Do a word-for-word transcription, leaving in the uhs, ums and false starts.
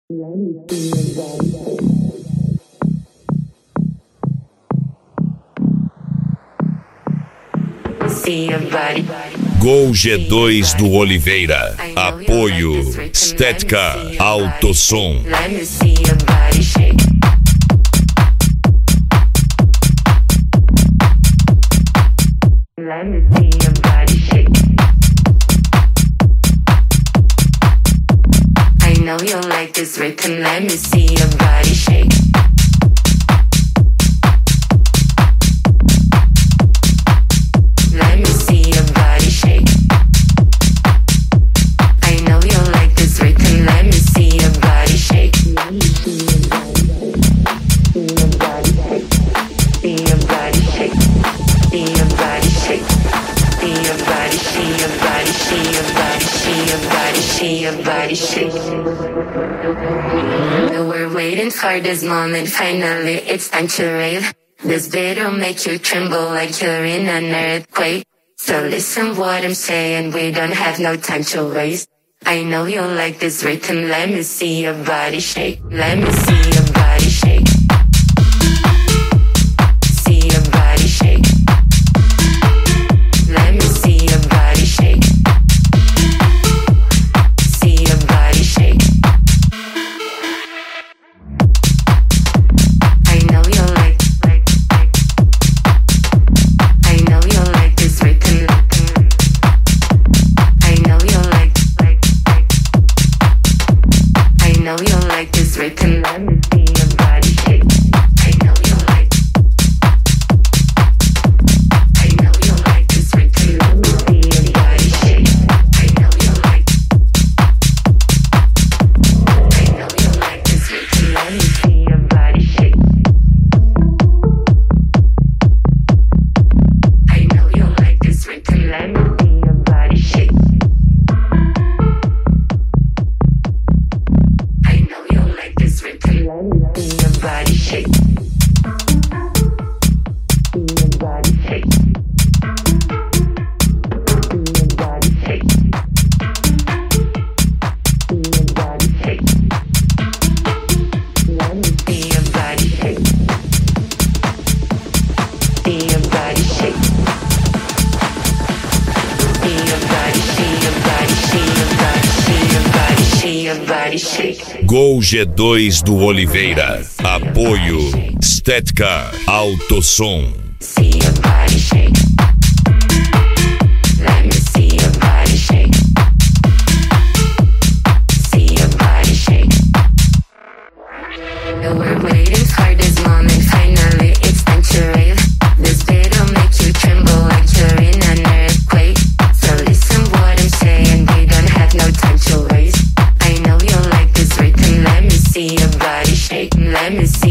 Gol G dois do Oliveira. Apoio Estética Autosom. Let me see your body shake. I know you like this rhythm. Let me see your body shake. Let me see your body shake. I know you like this rhythm. Let me see your body shake. Let me see your body shake. See your body shake. See your body shake. See your body, see your body, see your body, see your body, see your body shake. We're waiting for this moment, finally it's time to rave. This beat'll make you tremble like you're in an earthquake. So listen what I'm saying, we don't have no time to waste. I know you like this rhythm, let me see your body shake. Let me see your body shake. See your body shake. Let me see your body shake. See your body shake. I know you like, like, like. I know you like this rhythm. I know you like, like, like. I know you like this rhythm. Let me see your body shake. I know you like. I know you like this rhythm. Let me see your body shake. I know you like. I know you like this rhythm. Let me see your body shake. I know you like this rhythm. Let me see your body shake. I know you like this rhythm. Let me see your body shake. See your body shake. See your body shake. See your body shake. Let me see your body shake. See your body shake. See your body, see your body, see your body, see your body, see your body shake. Gol G dois do Oliveira. Apoio Estética Autosom. See your body shake. Let me see your body shake. See your body shake. We're waiting for this moment, finally it's time to rave. This beat'll make you tremble like you're in an earthquake. So listen what I'm saying, we don't have no time to waste. I know you like this rhythm, let me see your body shake. Let me see